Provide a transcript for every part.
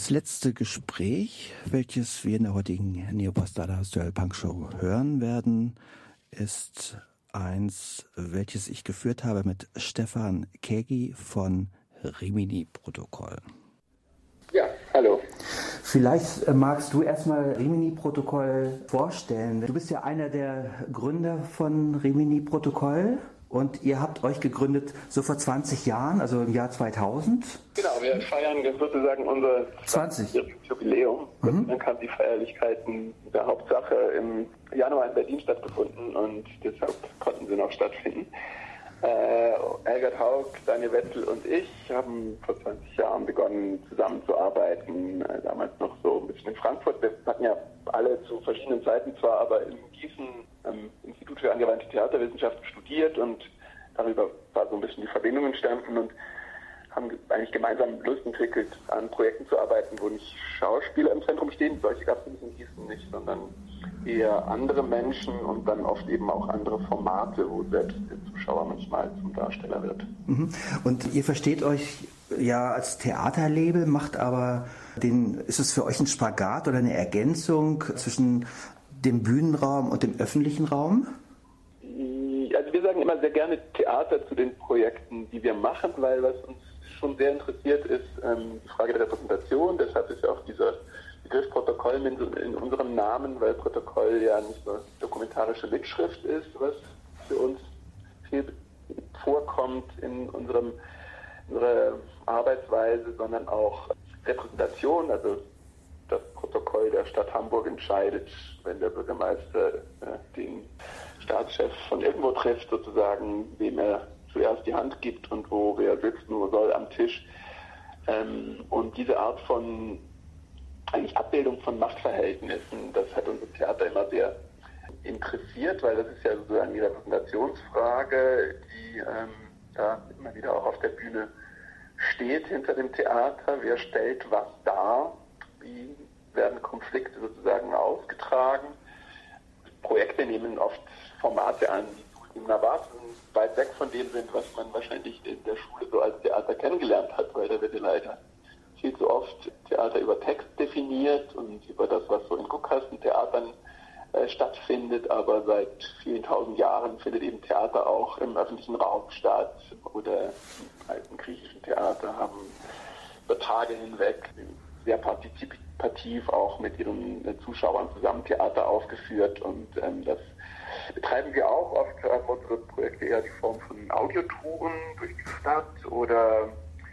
Das letzte Gespräch, welches wir in der heutigen Neopostale Punk Show hören werden, ist eins, welches ich geführt habe mit Stefan Kägi von Rimini Protokoll. Ja, hallo. Vielleicht magst du erstmal Rimini Protokoll vorstellen. Du bist ja einer der Gründer von Rimini Protokoll und ihr habt euch gegründet so vor 20 Jahren, also im Jahr 2000. Genau, wir feiern sozusagen unser 20. Jubiläum. Dann haben die Feierlichkeiten der Hauptsache im Januar in Berlin stattgefunden und deshalb konnten sie noch stattfinden. Helgert Haug, Daniel Wetzel und ich haben vor 20 Jahren begonnen zusammenzuarbeiten, damals noch so ein bisschen in Frankfurt. Wir hatten ja alle zu verschiedenen Zeiten zwar, aber in Gießen am Institut für angewandte Theaterwissenschaften studiert und darüber war so ein bisschen die Verbindung entstanden und haben eigentlich gemeinsam Lust entwickelt, an Projekten zu arbeiten, wo nicht Schauspieler im Zentrum stehen, solche gab es in Gießen nicht, sondern eher andere Menschen und dann oft eben auch andere Formate, wo selbst der Zuschauer manchmal zum Darsteller wird. Und ihr versteht euch ja als Theaterlabel, macht aber ist es für euch ein Spagat oder eine Ergänzung zwischen dem Bühnenraum und dem öffentlichen Raum? Also wir sagen immer sehr gerne Theater zu den Projekten, die wir machen, weil was uns schon sehr interessiert ist, die Frage der Repräsentation. Deshalb ist ja auch dieser Begriff Protokoll in unserem Namen, weil Protokoll ja nicht nur dokumentarische Mitschrift ist, was für uns viel vorkommt in unserer Arbeitsweise, sondern auch Repräsentation, also das Protokoll der Stadt Hamburg entscheidet, wenn der Bürgermeister den Staatschef von irgendwo trifft, sozusagen, wem er zuerst die Hand gibt und wo wer sitzt nur soll am Tisch. Und diese Art von eigentlich Abbildung von Machtverhältnissen, das hat unser Theater immer sehr interessiert, weil das ist ja sozusagen die Repräsentationsfrage, die immer wieder auch auf der Bühne steht hinter dem Theater. Wer stellt was dar? Wie werden Konflikte sozusagen ausgetragen? Projekte nehmen oft Formate an, die in Erwarten weit weg von dem sind, was man wahrscheinlich in der Schule so als Theater kennengelernt hat, weil da wird ja leider viel zu oft Theater über Text definiert und über das, was so in Guckkastentheatern stattfindet, aber seit vielen tausend Jahren findet eben Theater auch im öffentlichen Raum statt oder die alten griechischen Theater haben über Tage hinweg sehr partizipativ auch mit ihren Zuschauern zusammen Theater aufgeführt und das betreiben wir auch. Oft haben unsere Projekte eher die Form von Audiotouren durch die Stadt oder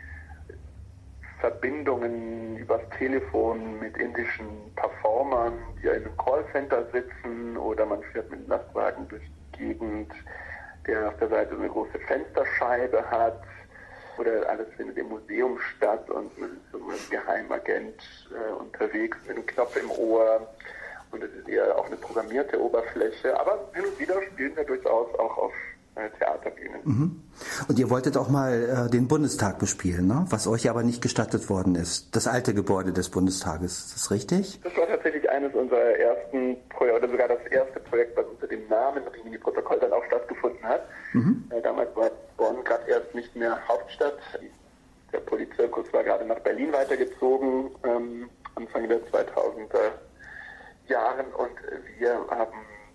Verbindungen übers Telefon mit indischen Performern, die in einem Callcenter sitzen, oder man fährt mit einem Lastwagen durch die Gegend, der auf der Seite so eine große Fensterscheibe hat, oder alles findet im Museum statt und man ist so als Geheimagent unterwegs mit einem Knopf im Ohr und es ist eher auch eine programmierte Oberfläche, aber hin und wieder spielen wir durchaus auch auf Theaterbühnen. Und ihr wolltet auch mal den Bundestag bespielen, ne? Was euch aber nicht gestattet worden ist. Das alte Gebäude des Bundestages, ist das richtig? Das war tatsächlich eines unserer ersten Projekte, oder sogar das erste Projekt, was unter dem Namen Rimini Protokoll dann auch stattgefunden hat. Damals war Bonn gerade erst nicht mehr Hauptstadt. Der Polizirkus war gerade nach Berlin weitergezogen, Anfang der 2000er Jahren, und wir haben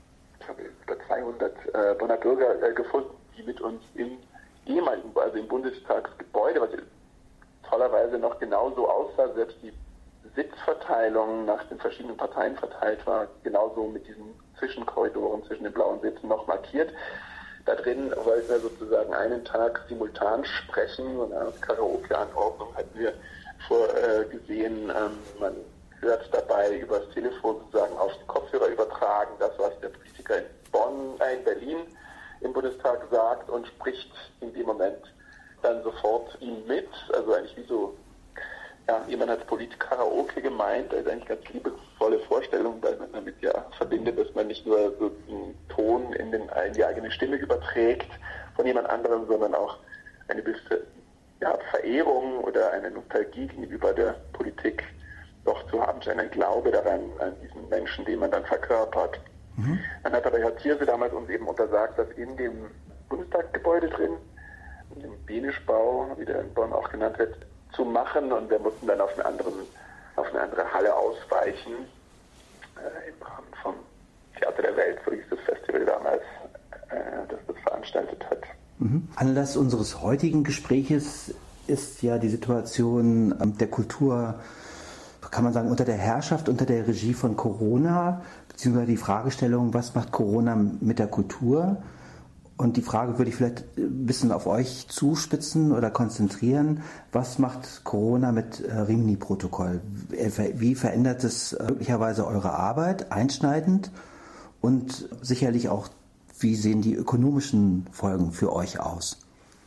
über 200 Bonner Bürger gefunden, die mit uns im ehemaligen, also im Bundestagsgebäude, was tollerweise noch genauso aussah, selbst die Sitzverteilung nach den verschiedenen Parteien verteilt war, genauso mit diesen Zwischenkorridoren zwischen den blauen Sitzen noch markiert. Da drin wollten wir sozusagen einen Tag simultan sprechen und eine Karaoke-Anordnung hatten wir vorgesehen. Man hört dabei übers Telefon sozusagen auf den Kopfhörer übertragen, das, was der Politiker in Berlin im Bundestag sagt, und spricht in dem Moment dann sofort ihm mit. Also eigentlich wie so, ja, jemand hat Polit-Karaoke gemeint, also eigentlich ganz liebevolle Vorstellung, weil man damit ja verbindet, dass man nicht nur so einen Ton in die eigene Stimme überträgt von jemand anderem, sondern auch eine gewisse Verehrung oder eine Nostalgie gegenüber der Politik doch zu haben scheint, ein Glaube daran, an diesen Menschen, den man dann verkörpert. Dann hat aber Herr Thierse damals uns eben untersagt, dass in dem Bundestagsgebäude drin, in dem Benischbau, wie der in Bonn auch genannt wird, zu machen, und wir mussten dann auf einen anderen auf eine andere Halle ausweichen, im Rahmen vom Theater der Welt, so hieß das Festival damals, das veranstaltet hat. Anlass unseres heutigen Gespräches ist ja die Situation der Kultur, kann man sagen, unter der Herrschaft, unter der Regie von Corona, beziehungsweise die Fragestellung, was macht Corona mit der Kultur? Und die Frage würde ich vielleicht ein bisschen auf euch zuspitzen oder konzentrieren. Was macht Corona mit Rimini-Protokoll? Wie verändert es möglicherweise eure Arbeit einschneidend? Und sicherlich auch, wie sehen die ökonomischen Folgen für euch aus?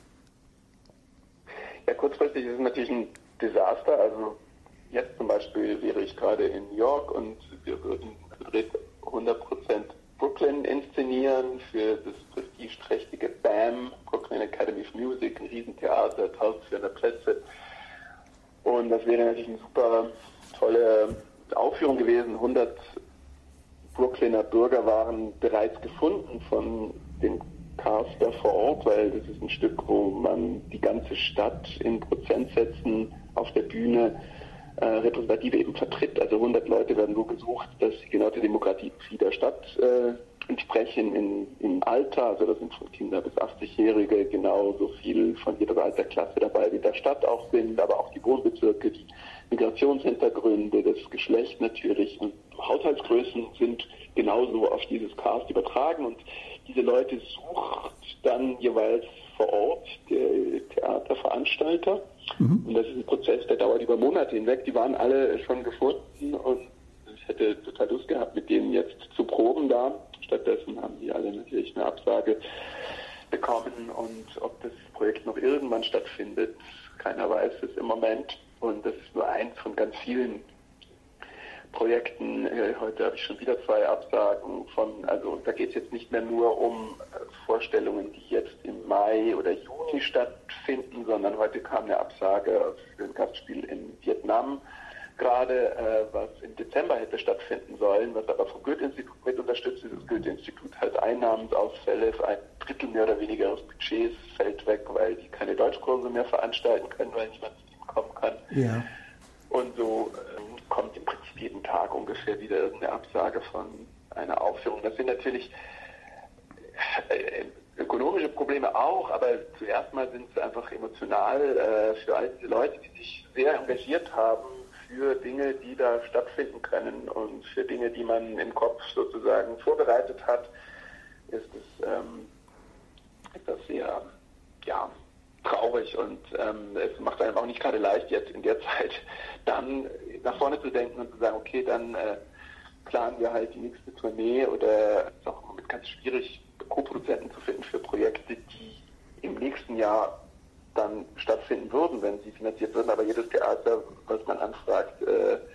Ja, kurzfristig ist es natürlich ein Desaster. Also jetzt zum Beispiel wäre ich gerade in New York und wir würden 100% Brooklyn inszenieren für das prestigeträchtige BAM, Brooklyn Academy of Music, ein Riesentheater, 1400 Plätze. Und das wäre natürlich eine super tolle Aufführung gewesen. 100 Brooklyner Bürger waren bereits gefunden von dem Caster vor Ort, weil das ist ein Stück, wo man die ganze Stadt in Prozentsätzen auf der Bühne repräsentativ eben vertritt. Also 100 Leute werden so gesucht, dass sie genau der Demokratie der Stadt entsprechen im Alter. Also das sind von Kinder bis 80-Jährige genauso viel von jeder Altersklasse dabei wie der Stadt auch sind, aber auch die Wohnbezirke, die Migrationshintergründe, das Geschlecht natürlich und Haushaltsgrößen sind genauso auf dieses Cast übertragen und diese Leute sucht dann jeweils vor Ort der Theaterveranstalter. Und das ist ein Prozess, der dauert über Monate hinweg. Die waren alle schon gefunden und ich hätte total Lust gehabt, mit denen jetzt zu proben da. Stattdessen haben die alle natürlich eine Absage bekommen und ob das Projekt noch irgendwann stattfindet, keiner weiß es im Moment. Und das ist nur eins von ganz vielen Projekten. Heute habe ich schon wieder 2 Absagen also da geht es jetzt nicht mehr nur um Vorstellungen, die jetzt im Mai oder Juni stattfinden, sondern heute kam eine Absage für ein Gastspiel in Vietnam gerade, was im Dezember hätte stattfinden sollen, was aber vom Goethe-Institut mit unterstützt ist. Das Goethe-Institut hat Einnahmensausfälle für 1/3 mehr oder weniger des Budgets fällt weg, weil die keine Deutschkurse mehr veranstalten können, weil niemand zu ihnen kommen kann. Ja. Und so kommt im Prinzip jeden Tag ungefähr wieder irgendeine Absage von einer Aufführung. Das sind natürlich ökonomische Probleme auch, aber zuerst mal sind es einfach emotional für all diese Leute, die sich sehr engagiert haben für Dinge, die da stattfinden können und für Dinge, die man im Kopf sozusagen vorbereitet hat, ist das sehr, traurig und es macht einem auch nicht gerade leicht, jetzt in der Zeit dann nach vorne zu denken und zu sagen, okay, dann planen wir halt die nächste Tournee oder es ist auch im Moment ganz schwierig, Co-Produzenten zu finden für Projekte, die im nächsten Jahr dann stattfinden würden, wenn sie finanziert würden. Aber jedes Theater, was man anfragt,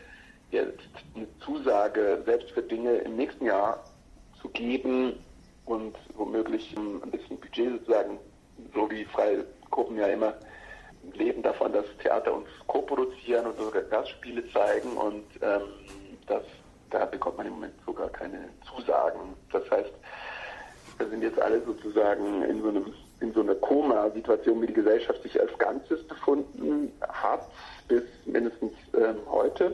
eine Zusage, selbst für Dinge im nächsten Jahr zu geben und womöglich ein bisschen Budget sozusagen, so wie freie Gruppen ja immer leben davon, dass Theater uns co-produzieren und sogar Gastspiele zeigen und da bekommt man im Moment sogar keine Zusagen. Das heißt, wir sind jetzt alle sozusagen in so einer Koma-Situation, wie die Gesellschaft sich als Ganzes befunden hat, bis mindestens heute.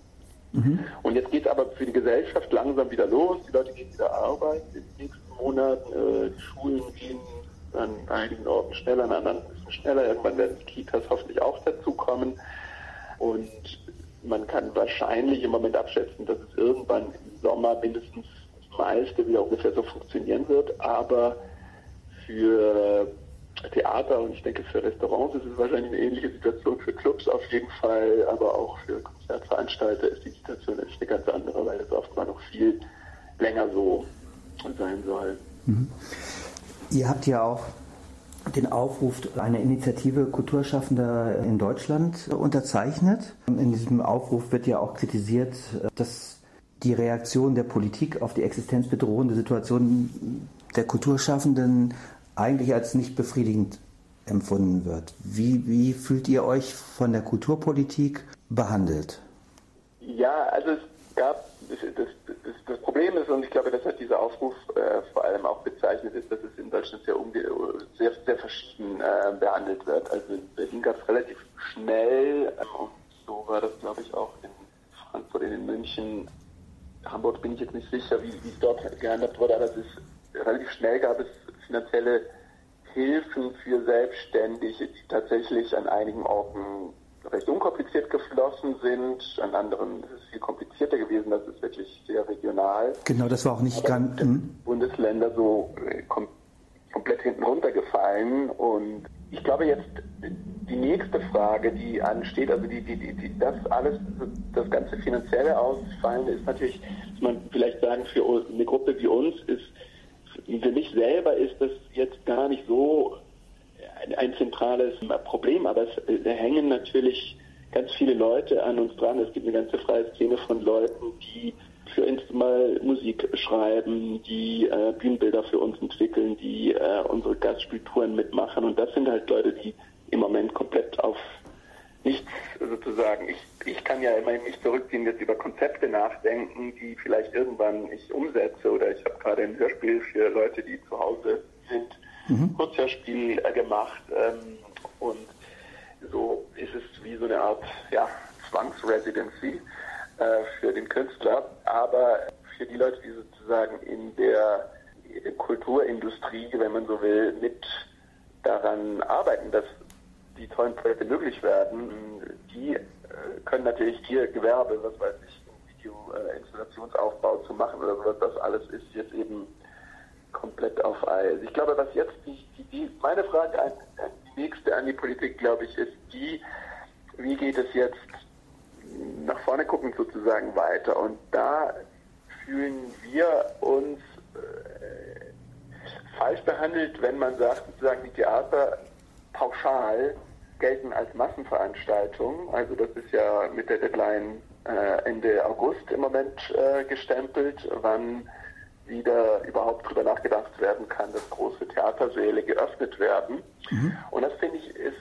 Und jetzt geht es aber für die Gesellschaft langsam wieder los. Die Leute gehen wieder arbeiten in den nächsten Monaten. Die Schulen gehen an einigen Orten schneller, an anderen ein bisschen schneller. Irgendwann werden die Kitas hoffentlich auch dazukommen. Und man kann wahrscheinlich im Moment abschätzen, dass es irgendwann im Sommer mindestens das meiste wieder ungefähr so funktionieren wird. Aber für Theater und ich denke für Restaurants ist es wahrscheinlich eine ähnliche Situation, für Clubs auf jeden Fall, aber auch für Konzertveranstalter ist die Situation natürlich eine ganz andere, weil das oftmals noch viel länger so sein soll. Ihr habt ja auch den Aufruf einer Initiative Kulturschaffender in Deutschland unterzeichnet. In diesem Aufruf wird ja auch kritisiert, dass die Reaktion der Politik auf die existenzbedrohende Situation der Kulturschaffenden eigentlich als nicht befriedigend empfunden wird. Wie fühlt ihr euch von der Kulturpolitik behandelt? Ja, also es gab, das Problem ist, und ich glaube, das hat dieser Aufruf vor allem auch bezeichnet, ist, dass es in Deutschland sehr, sehr verschieden behandelt wird. Also in Berlin gab es relativ schnell, und so war das, glaube ich, auch in Frankfurt, in München. Hamburg bin ich jetzt nicht sicher, wie es dort gehandhabt wurde, aber es ist relativ schnell gab es finanzielle Hilfen für Selbstständige, die tatsächlich an einigen Orten recht unkompliziert geflossen sind, an anderen ist es viel komplizierter gewesen, das ist wirklich sehr regional. Genau, das war auch nicht ganz... Bundesländer so komplett hinten runtergefallen und ich glaube jetzt die nächste Frage, die ansteht, also das ganze finanzielle Ausfallen ist natürlich, muss man vielleicht sagen, für eine Gruppe wie uns für mich selber ist das jetzt gar nicht so ein zentrales Problem, aber es hängen natürlich ganz viele Leute an uns dran. Es gibt eine ganze freie Szene von Leuten, die für uns mal Musik schreiben, die Bühnenbilder für uns entwickeln, die unsere Gastspieltouren mitmachen und das sind halt Leute, die im Moment komplett auf nichts sozusagen. Ich kann ja immerhin nicht zurückziehen, jetzt über Konzepte nachdenken, die vielleicht irgendwann ich umsetze oder ich habe gerade ein Hörspiel für Leute, die zu Hause sind, Kurzhörspiel gemacht und so ist es wie so eine Art Zwangsresidency für den Künstler, aber für die Leute, die sozusagen in der Kulturindustrie, wenn man so will, mit daran arbeiten, dass die tollen Projekte möglich werden, die können natürlich ihr Gewerbe, was weiß ich, Videoinstallationsaufbau zu machen oder sowas, das alles ist jetzt eben komplett auf Eis. Ich glaube, was jetzt meine Frage die nächste an die Politik, glaube ich, ist wie geht es jetzt nach vorne guckend sozusagen weiter? Und da fühlen wir uns falsch behandelt, wenn man sagt, sozusagen die Theater pauschal gelten als Massenveranstaltung. Also das ist ja mit der Deadline Ende August im Moment gestempelt, wann wieder überhaupt darüber nachgedacht werden kann, dass große Theatersäle geöffnet werden. Und das finde ich ist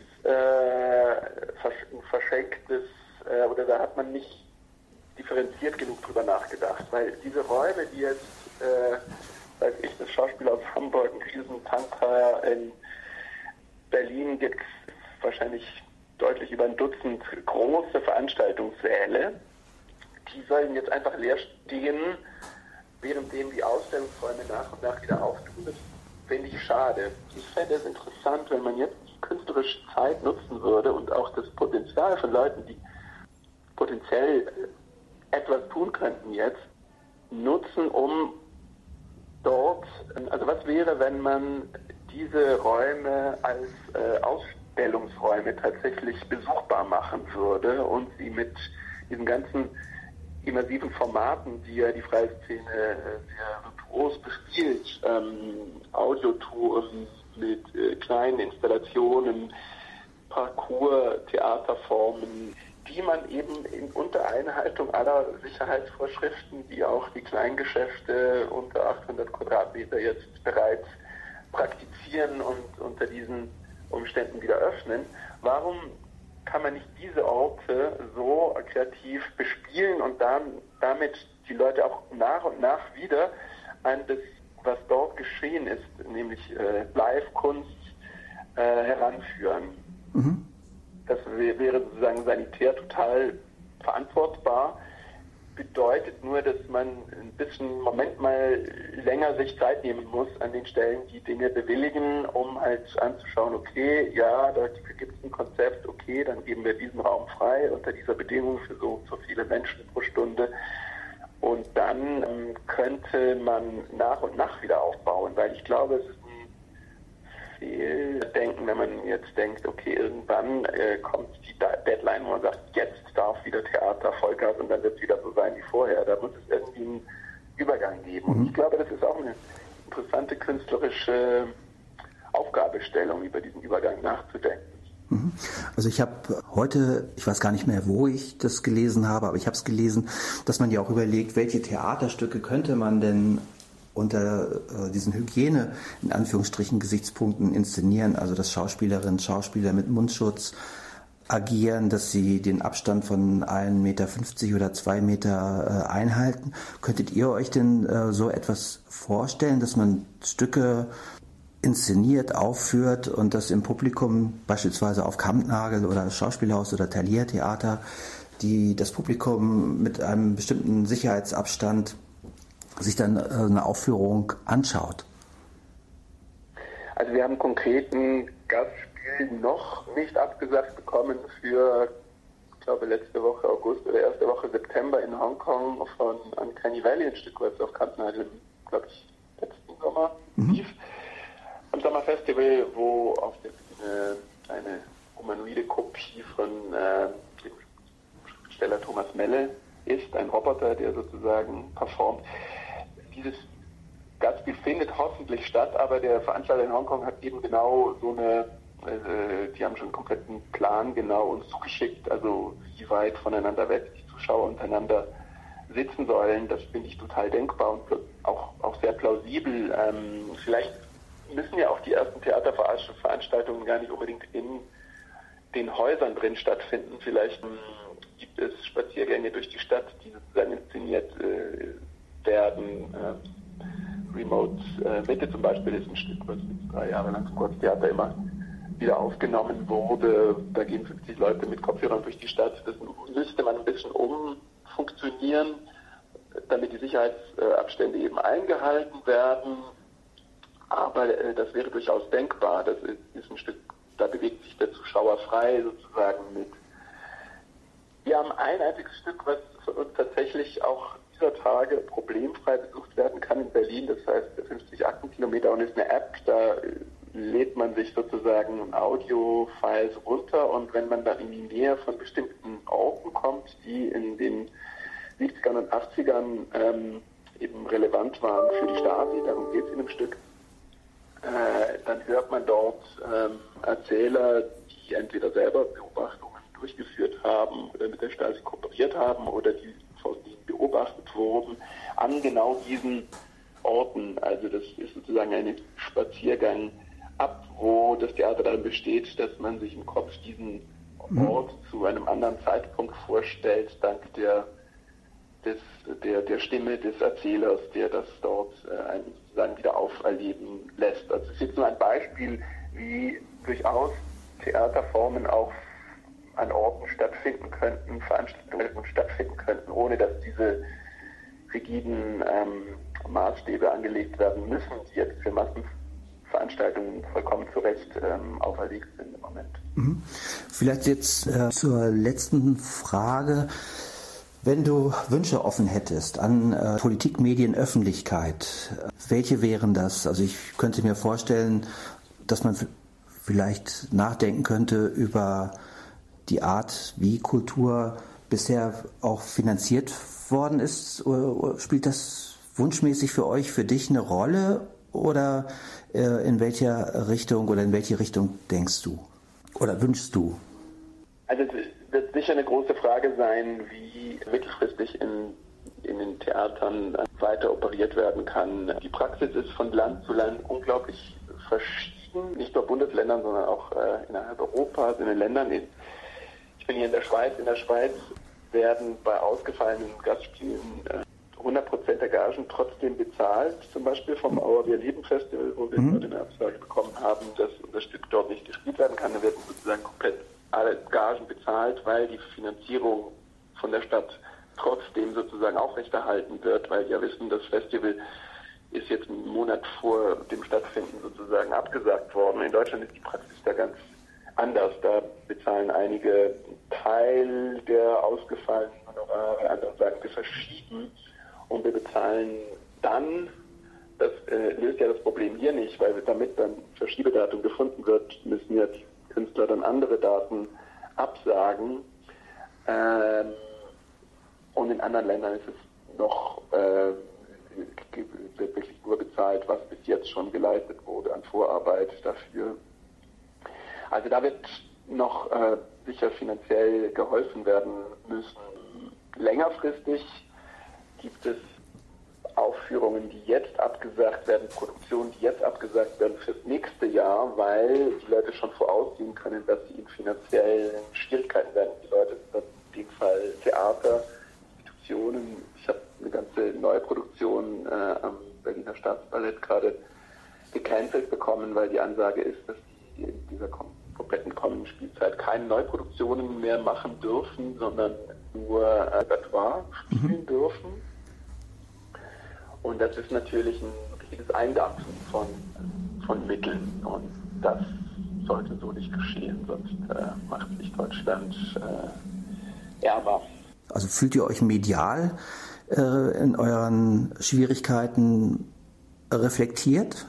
ein verschenktes, oder da hat man nicht differenziert genug drüber nachgedacht, weil diese Räume, die jetzt, weiß ich, das Schauspiel aus Hamburg, ein Riesentantra, in Berlin gibt es wahrscheinlich deutlich über ein Dutzend große Veranstaltungssäle, die sollen jetzt einfach leer stehen, währenddem die Ausstellungsräume nach und nach wieder auftun. Das finde ich schade. Ich fände es interessant, wenn man jetzt die künstlerische Zeit nutzen würde und auch das Potenzial von Leuten, die potenziell etwas tun könnten jetzt, nutzen, um dort, also was wäre, wenn man diese Räume als Ausstellungsräume tatsächlich besuchbar machen würde und sie mit diesen ganzen immersiven Formaten, die ja die freie Szene sehr virtuos bespielt, Audiotouren mit kleinen Installationen, Parcours, Theaterformen, die man eben unter Einhaltung aller Sicherheitsvorschriften, die auch die Kleingeschäfte unter 800 Quadratmeter jetzt bereits praktizieren und unter diesen Umständen wieder öffnen. Warum kann man nicht diese Orte so kreativ bespielen und dann damit die Leute auch nach und nach wieder an das, was dort geschehen ist, nämlich Live-Kunst, heranführen? Das wäre sozusagen sanitär total verantwortbar, bedeutet nur, dass man ein bisschen Moment mal länger sich Zeit nehmen muss an den Stellen, die Dinge bewilligen, um halt anzuschauen, okay, ja, da gibt es ein Konzept, okay, dann geben wir diesen Raum frei unter dieser Bedingung für so viele Menschen pro Stunde. Und dann könnte man nach und nach wieder aufbauen, weil ich glaube, es ist ein Fehldenken, wenn man jetzt denkt, okay, irgendwann kommt die Deadline, wo man sagt, jetzt darf wieder Theater Vollgas und dann wird es wieder so sein wie vorher. Da muss es irgendwie einen Übergang geben. Und ich glaube, das ist auch eine interessante künstlerische Aufgabestellung, über diesen Übergang nachzudenken. Also ich habe heute, ich weiß gar nicht mehr, wo ich das gelesen habe, aber ich habe es gelesen, dass man ja auch überlegt, welche Theaterstücke könnte man denn unter diesen Hygiene, in Anführungsstrichen, Gesichtspunkten inszenieren. Also dass Schauspielerinnen, Schauspieler mit Mundschutz agieren, dass sie den Abstand von 1,50 Meter oder 2 Meter einhalten. Könntet ihr euch denn so etwas vorstellen, dass man Stücke inszeniert, aufführt und das im Publikum beispielsweise auf Kampnagel oder Schauspielhaus oder Thalia Theater das Publikum mit einem bestimmten Sicherheitsabstand sich dann eine Aufführung anschaut? Also wir haben konkreten Gastspiel noch nicht abgesagt bekommen für, ich glaube, letzte Woche August oder erste Woche September in Hongkong von Uncanny Valley, ein Stück, was auf Canton Island, glaube ich, letzten Sommer lief. Am Sommerfestival, wo auf der Bühne eine humanoide Kopie von dem Schriftsteller Thomas Melle ist, ein Roboter, der sozusagen performt. Dieses Gastspiel findet hoffentlich statt, aber der Veranstalter in Hongkong hat eben genau so die haben schon einen kompletten Plan genau uns zugeschickt, also wie weit voneinander weg die Zuschauer untereinander sitzen sollen. Das finde ich total denkbar und auch sehr plausibel. Vielleicht müssen ja auch die ersten Theaterveranstaltungen gar nicht unbedingt in den Häusern drin stattfinden. Vielleicht gibt es Spaziergänge durch die Stadt, die sozusagen inszeniert werden. Remote Mitte zum Beispiel ist ein Stück, was jetzt 3 Jahre lang zum Kurztheater immer wieder aufgenommen wurde. Da gehen 50 Leute mit Kopfhörern durch die Stadt. Das müsste man ein bisschen umfunktionieren, damit die Sicherheitsabstände eben eingehalten werden. Aber das wäre durchaus denkbar. Das ist ein Stück, da bewegt sich der Zuschauer frei sozusagen mit. Wir haben ein einziges Stück, was von uns tatsächlich auch dieser Tage problemfrei besucht werden kann in Berlin. Das heißt 50 Aktenkilometer und ist eine App, da lädt man sich sozusagen Audio-Files runter und wenn man dann in die Nähe von bestimmten Orten kommt, die in den 70ern und 80ern eben relevant waren für die Stasi, darum geht es in dem Stück, dann hört man dort Erzähler, die entweder selber Beobachtungen durchgeführt haben oder mit der Stasi kooperiert haben oder die von ihnen beobachtet wurden, an genau diesen Orten. Also das ist sozusagen ein Spaziergang ab, wo das Theater darin besteht, dass man sich im Kopf diesen Ort zu einem anderen Zeitpunkt vorstellt, dank der Stimme des Erzählers, der das dort einen sozusagen wieder auferleben lässt. Also es ist jetzt nur ein Beispiel, wie durchaus Theaterformen auch an Orten stattfinden könnten, Veranstaltungen stattfinden könnten, ohne dass diese rigiden Maßstäbe angelegt werden müssen, die jetzt für Massenveranstaltungen vollkommen zu Recht auferlegt sind im Moment. Vielleicht jetzt zur letzten Frage. Wenn du Wünsche offen hättest an Politik, Medien, Öffentlichkeit, welche wären das? Also ich könnte mir vorstellen, dass man vielleicht nachdenken könnte über die Art, wie Kultur bisher auch finanziert worden ist. Spielt das wunschmäßig für euch, für dich eine Rolle oder in welcher Richtung oder in welche Richtung denkst du oder wünschst du? Also es wird sicher eine große Frage sein, wie mittelfristig in den Theatern weiter operiert werden kann. Die Praxis ist von Land zu Land unglaublich verschieden, nicht nur Bundesländern, sondern auch innerhalb Europas, in den Ländern. Ich bin hier in der Schweiz. In der Schweiz werden bei ausgefallenen Gastspielen 100% der Gagen trotzdem bezahlt, zum Beispiel vom Auer Wir Leben Festival, wo wir gerade eine Absage bekommen haben, dass unser Stück dort nicht gespielt werden kann. Da werden sozusagen komplett alle Gagen bezahlt, weil die Finanzierung von der Stadt trotzdem sozusagen aufrechterhalten wird, weil wir wissen, das Festival ist jetzt einen Monat vor dem Stattfinden sozusagen abgesagt worden. In Deutschland ist die Praxis da ganz anders. Da bezahlen einige Teil der ausgefallenen Honorare, andere sagen, wir verschieben und wir bezahlen dann. Das löst ja das Problem hier nicht, weil damit dann Verschiebedatum gefunden wird, müssen ja die Künstler dann andere Daten absagen. Und in anderen Ländern ist es noch wird wirklich nur bezahlt, was bis jetzt schon geleistet wurde an Vorarbeit dafür. Also da wird noch sicher finanziell geholfen werden müssen. Längerfristig gibt es Aufführungen, die jetzt abgesagt werden, Produktionen, die jetzt abgesagt werden fürs nächste Jahr, weil die Leute schon voraussehen können, dass sie in finanziellen Schwierigkeiten werden. Die Leute, in dem Fall Theater, Institutionen. Ich habe eine ganze Neuproduktion am Berliner Staatsballett gerade gecancelt bekommen, weil die Ansage ist, dass die in dieser kompletten kommenden Spielzeit keine Neuproduktionen mehr machen dürfen, sondern nur Repertoire spielen dürfen. Und das ist natürlich ein richtiges Eindampfen von Mitteln. Und das sollte so nicht geschehen, sonst macht sich Deutschland ärmer. Also fühlt ihr euch medial in euren Schwierigkeiten reflektiert?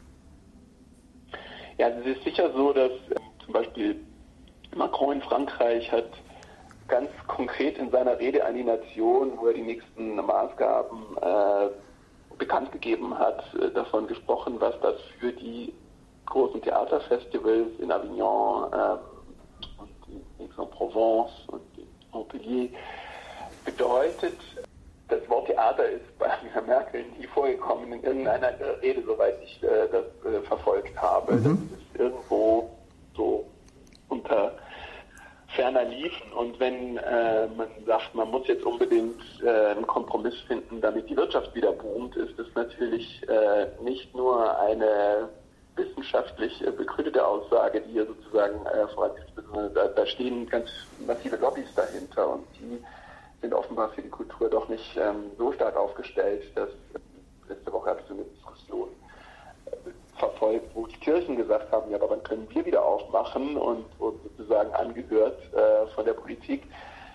Ja, also es ist sicher so, dass zum Beispiel Macron in Frankreich hat ganz konkret in seiner Rede an die Nation, wo er die nächsten Maßgaben bekannt gegeben hat, davon gesprochen, was das für die großen Theaterfestivals in Avignon und in Aix-en-Provence und in Montpellier bedeutet. Das Wort Theater ist bei Angela Merkel nie vorgekommen in irgendeiner Rede, soweit ich das verfolgt habe. Das ist irgendwo so unter ferner liefen. Und wenn man sagt, man muss jetzt unbedingt einen Kompromiss finden, damit die Wirtschaft wieder boomt, ist das natürlich nicht nur eine wissenschaftlich begründete Aussage, die hier sozusagen vorangetrieben wird, sondern da stehen ganz massive Lobbys dahinter und die sind offenbar für die Kultur doch nicht so stark aufgestellt, dass letzte Woche habe ich so eine Diskussion verfolgt, wo die Kirchen gesagt haben, ja, aber wann können wir wieder aufmachen und wurden sozusagen angehört von der Politik.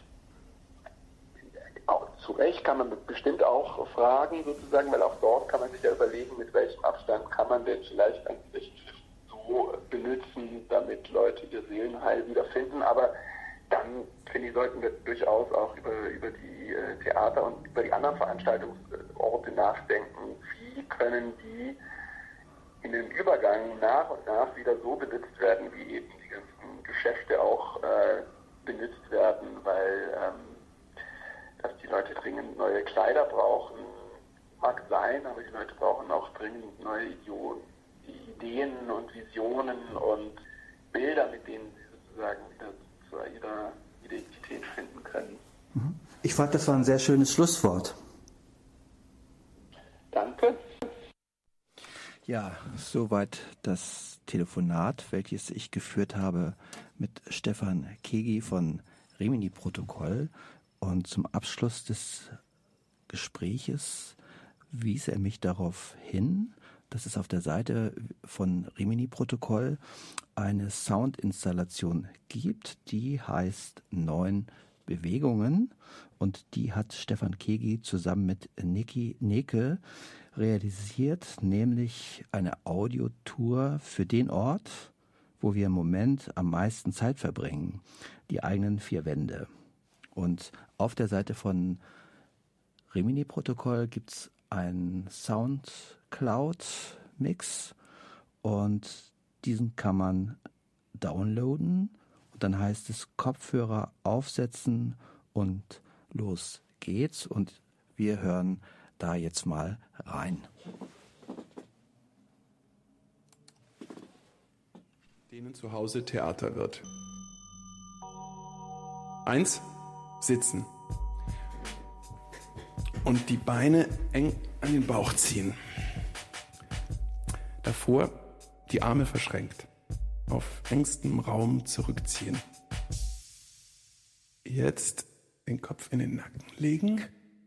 Auch zu Recht kann man bestimmt auch fragen, sozusagen, weil auch dort kann man sich ja überlegen, mit welchem Abstand kann man denn vielleicht ein Gericht so benutzen, damit Leute ihr Seelenheil wiederfinden. Aber dann, finde ich, sollten wir durchaus auch über die Theater und über die anderen Veranstaltungsorte nachdenken. Wie können die in den Übergang nach und nach wieder so benutzt werden, wie eben die ganzen Geschäfte auch benutzt werden, weil dass die Leute dringend neue Kleider brauchen, mag sein, aber die Leute brauchen auch dringend neue Ideen und Visionen und Bilder, mit denen sie sozusagen wieder zu ihrer Identität finden können. Ich fand, das war ein sehr schönes Schlusswort. Danke. Ja, soweit das Telefonat, welches ich geführt habe mit Stefan Kegi von Rimini Protokoll. Und zum Abschluss des Gespräches wies er mich darauf hin, dass es auf der Seite von Rimini Protokoll eine Soundinstallation gibt, die heißt 9 Bewegungen und die hat Stefan Kegi zusammen mit Niki Neke realisiert, nämlich eine Audiotour für den Ort, wo wir im Moment am meisten Zeit verbringen, die eigenen 4 Wände. Und auf der Seite von Rimini Protokoll gibt es einen Soundcloud-Mix und diesen kann man downloaden und dann heißt es Kopfhörer aufsetzen und los geht's und wir hören da jetzt mal rein. Denen zu Hause Theater wird. 1. Sitzen. Und die Beine eng an den Bauch ziehen. Davor die Arme verschränkt. Auf engstem Raum zurückziehen. Jetzt den Kopf in den Nacken legen.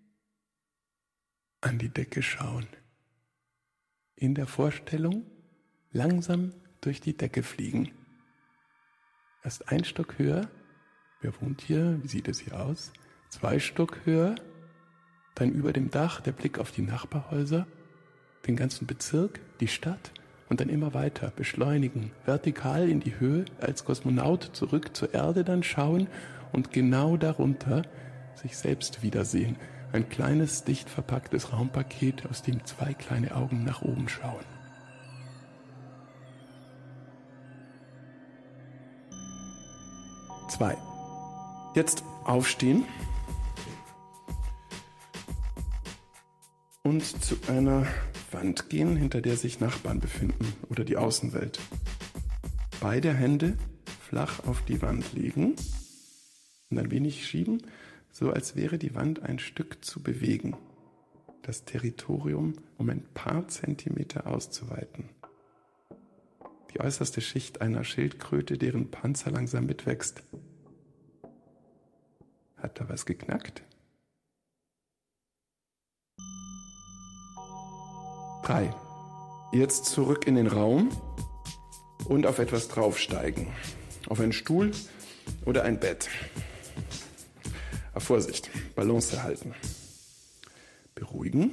An die Decke schauen. In der Vorstellung langsam durch die Decke fliegen. Erst 1 Stock höher. Wer wohnt hier? Wie sieht es hier aus? 2 Stock höher. Dann über dem Dach der Blick auf die Nachbarhäuser, den ganzen Bezirk, die Stadt und dann immer weiter beschleunigen, vertikal in die Höhe, als Kosmonaut zurück zur Erde dann schauen und genau darunter sich selbst wiedersehen. Ein kleines, dicht verpacktes Raumpaket, aus dem 2 kleine Augen nach oben schauen. Zwei. Jetzt aufstehen und zu einer Wand gehen, hinter der sich Nachbarn befinden oder die Außenwelt. Beide Hände flach auf die Wand legen und ein wenig schieben, so als wäre die Wand ein Stück zu bewegen. Das Territorium um ein paar Zentimeter auszuweiten. Die äußerste Schicht einer Schildkröte, deren Panzer langsam mitwächst. Hat da was geknackt? 3. Jetzt zurück in den Raum und auf etwas draufsteigen. Auf einen Stuhl oder ein Bett. Vorsicht, Balance erhalten. Beruhigen.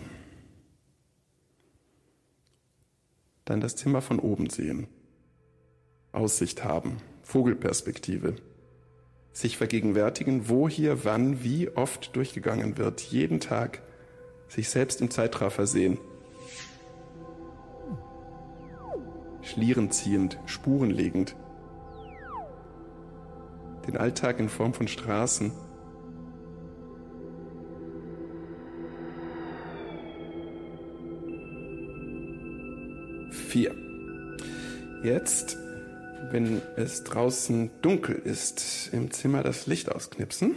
Dann das Zimmer von oben sehen. Aussicht haben, Vogelperspektive. Sich vergegenwärtigen, wo hier, wann, wie oft durchgegangen wird. Jeden Tag sich selbst im Zeitraffer sehen. Schlieren ziehend, Spuren legend. Den Alltag in Form von Straßen. Jetzt, wenn es draußen dunkel ist, im Zimmer das Licht ausknipsen,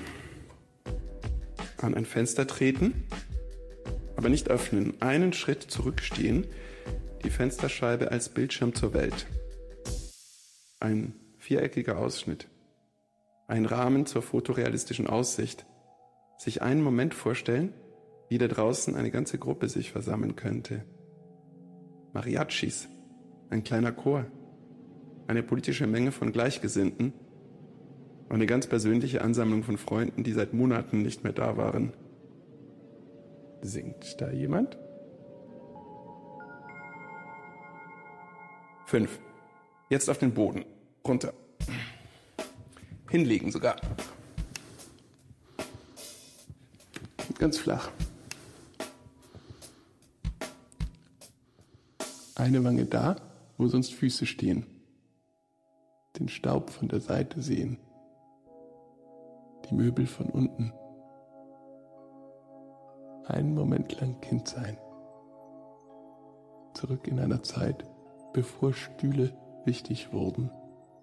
an ein Fenster treten, aber nicht öffnen, einen Schritt zurückstehen, die Fensterscheibe als Bildschirm zur Welt. Ein viereckiger Ausschnitt, ein Rahmen zur fotorealistischen Aussicht, sich einen Moment vorstellen, wie da draußen eine ganze Gruppe sich versammeln könnte. Mariachis, ein kleiner Chor, eine politische Menge von Gleichgesinnten und eine ganz persönliche Ansammlung von Freunden, die seit Monaten nicht mehr da waren. Singt da jemand? 5. Jetzt auf den Boden, runter. Hinlegen sogar. Ganz flach. Eine Wange da, wo sonst Füße stehen. Den Staub von der Seite sehen. Die Möbel von unten. Einen Moment lang Kind sein. Zurück in einer Zeit, bevor Stühle wichtig wurden.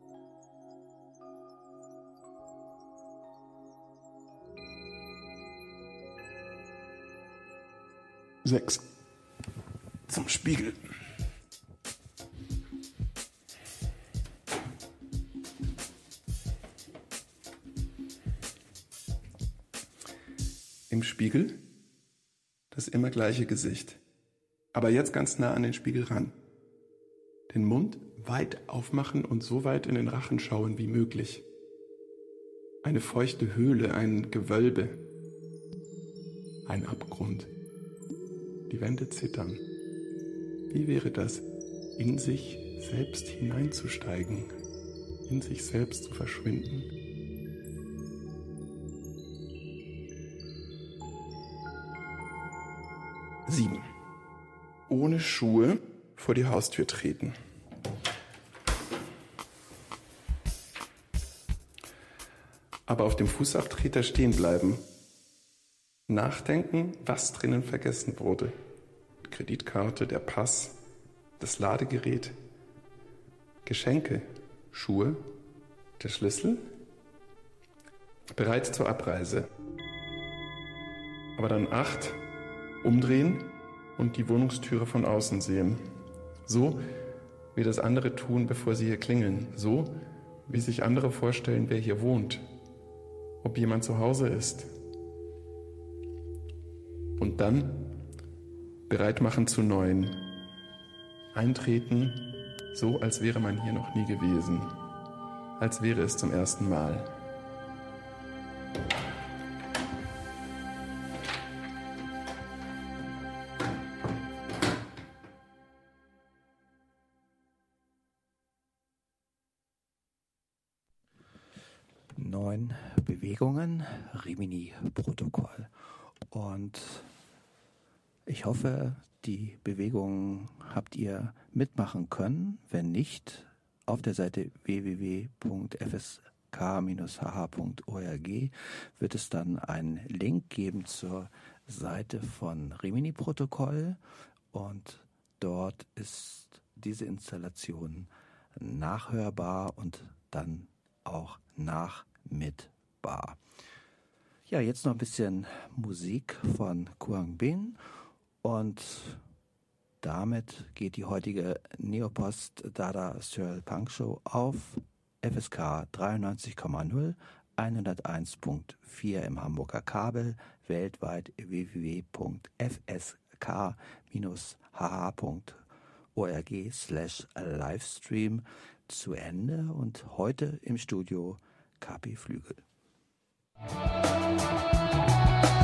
Sechs. Zum Spiegel. Im Spiegel das immer gleiche Gesicht. Aber jetzt ganz nah an den Spiegel ran. Den Mund weit aufmachen und so weit in den Rachen schauen wie möglich. Eine feuchte Höhle, ein Gewölbe, ein Abgrund. Die Wände zittern. Wie wäre das, in sich selbst hineinzusteigen, in sich selbst zu verschwinden? Sieben. Ohne Schuhe vor die Haustür treten. Aber auf dem Fußabtreter stehen bleiben. Nachdenken, was drinnen vergessen wurde. Kreditkarte, der Pass, das Ladegerät, Geschenke, Schuhe, der Schlüssel. Bereit zur Abreise. Aber dann 8, umdrehen und die Wohnungstüre von außen sehen. So, wie das andere tun, bevor sie hier klingeln. So, wie sich andere vorstellen, wer hier wohnt. Ob jemand zu Hause ist. Und dann bereit machen zu Neuen. Eintreten, so als wäre man hier noch nie gewesen. Als wäre es zum ersten Mal. Bewegungen, Rimini-Protokoll. Und ich hoffe, die Bewegungen habt ihr mitmachen können. Wenn nicht, auf der Seite www.fsk-hh.org wird es dann einen Link geben zur Seite von Rimini-Protokoll und dort ist diese Installation nachhörbar und dann auch nachmitbar. Ja, jetzt noch ein bisschen Musik von Quang Binh und damit geht die heutige Neopost Dada Searle Punk Show auf FSK 93,0 101.4 im Hamburger Kabel, weltweit www.fsk-hh.org/Livestream zu Ende und heute im Studio Kapi Flügel.